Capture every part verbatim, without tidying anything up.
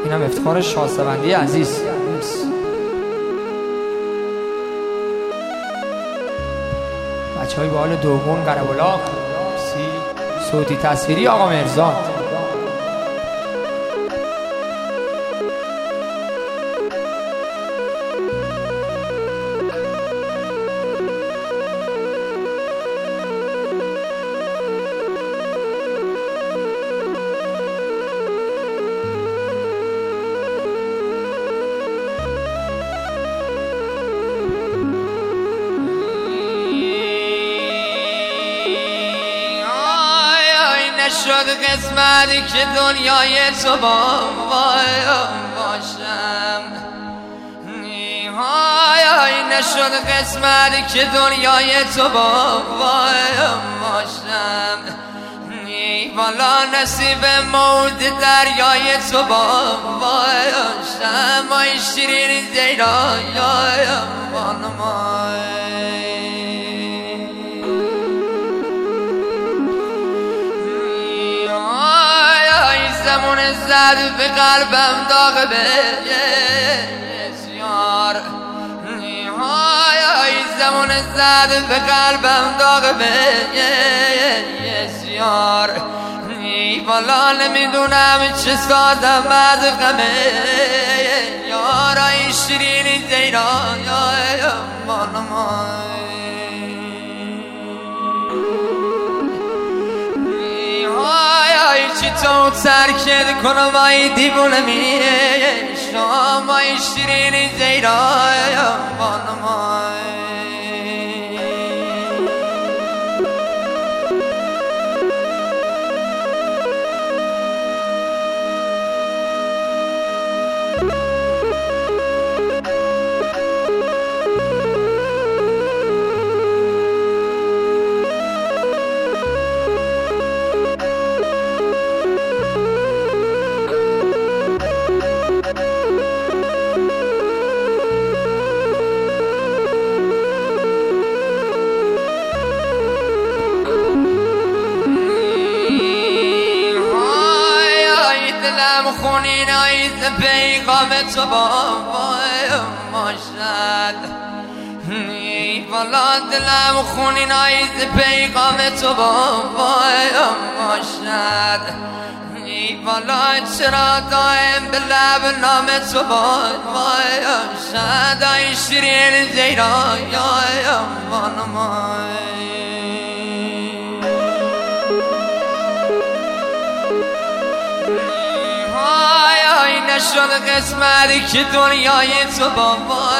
اینم افتخار شاهسوندی عزیز. بچه های با حال دوم قربلاق سی صوتی تصویری آقا مرزا. نشد قسمتی که دنیای تو با باشم، نشد قسمتی که دنیای تو با باشم، والا نصیب مورد دریای تو با باشم. مای شیرین دیرای بانمای زمون زد به قلبم داغ بسیار، زمون زد به قلبم داغ بسیار. والا نمیدونم چه سازم از غمه یارای شیرین دیران مانمای چی تو ترکت کنم ای دیوونه میشم، ای شیرین زیرای بانمای خونین آیز پیغام تو با باشد، والا دلم خونین آیز پیغام تو با باشد. والا چرا دایم به لب نام تو باشد، ای شیرین زیرای بانمای نشد قسمتی که دنیای تو با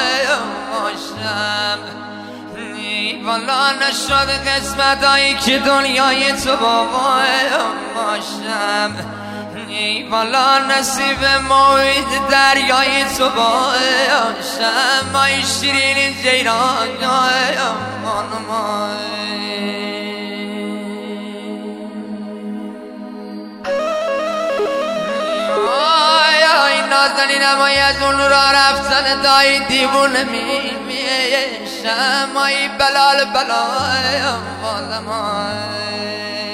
باشم، والا نشد قسمتی که دنیای تو با باشم. والا نصیب موعد دریای تو باشم، ای شیرین زیران بانمای نازنینم ای از اون را رفتن دای دیوونه میشم، ای بلال بلای بالمای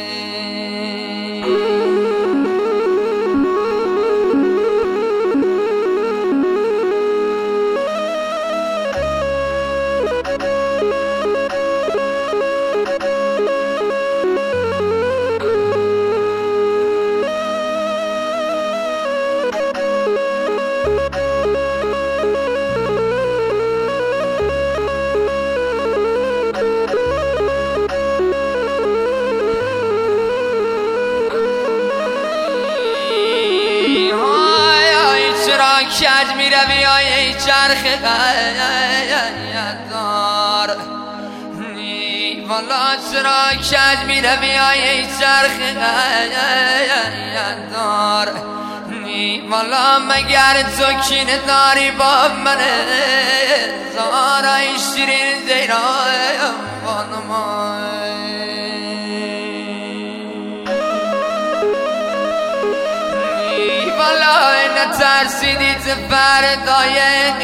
کج می روی ای چرخ قیددار، والا چرا کج می روی ای چرخ قیددار. والا مگر تو کینه داری با من زار، ای شیرین زیرای بانمای والا نترسیدی تو فردای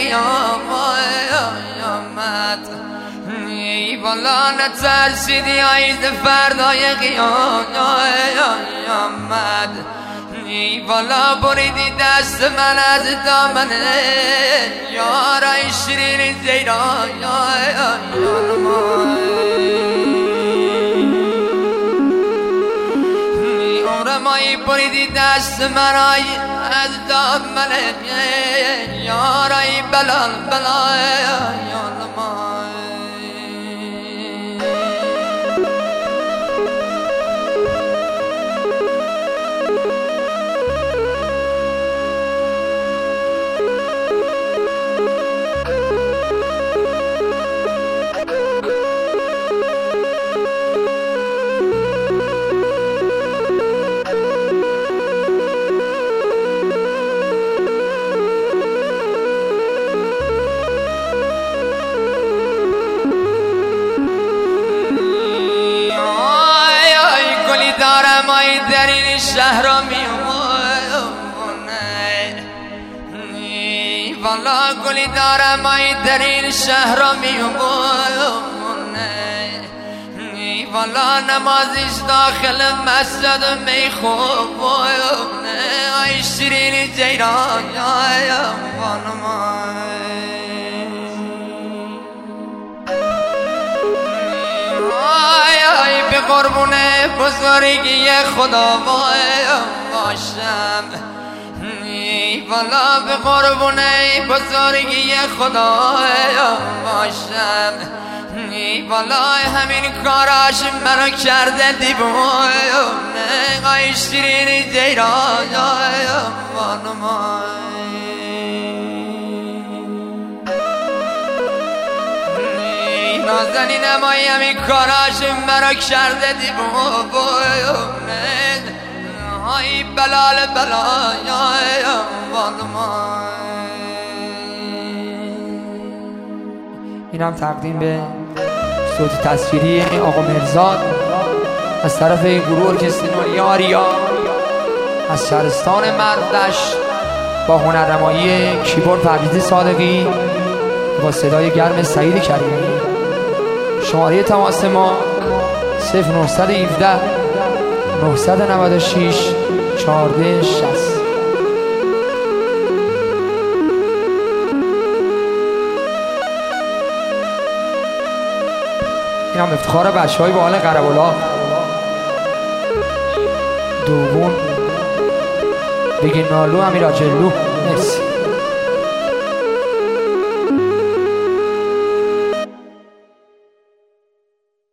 قیامت، والا نترسیدی ای تو فردای قیامت. والا بریدی دست من از دامن یارای شیرین زیران عمر مایی بریدی دست من از دامن یارای بلال بلال دارم ای در این شهر میمونه والا گلی دارم ای در این شهر میمونه والا نمازش داخل مسجد میخونه ای شیرین جیران به قربون بزرگی خدا باشم والا به قربون بزرگی خدا باشم والا همین کاراش منو کرده دیوونه ای شیرین جیران نازنین امایی همین کاراش مرا کرده دیوونه های بلال بلال این هم تقدیم به صوت تصویری آقا مرزاد از طرف گروه ارکستر آریا از شهرستان مردش با هنرنمایی کیبورد پرویز صادقی با صدای گرم سعید کریمی. شماره تماس ما صفر نه یک هفت نه نه شش چهارده شصت. این هم افتخار بچه های با حال قربالا دوگون بگین نالو امیراجلو. مرسی.